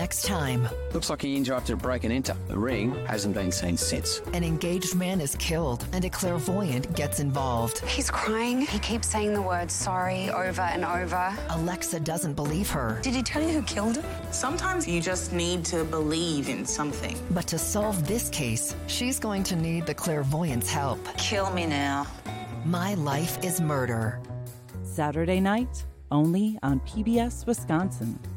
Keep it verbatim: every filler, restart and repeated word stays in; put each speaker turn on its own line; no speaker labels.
next time.
Looks like he interrupted a break and enter. The ring hasn't been seen since.
An engaged man is killed and a clairvoyant gets involved.
He's crying. He keeps saying the word sorry over and over.
Alexa doesn't believe her.
Did he tell you who killed him?
Sometimes you just need to believe in something.
But to solve this case, she's going to need the clairvoyant's help.
Kill me now.
My Life is Murder.
Saturday night, only on P B S Wisconsin.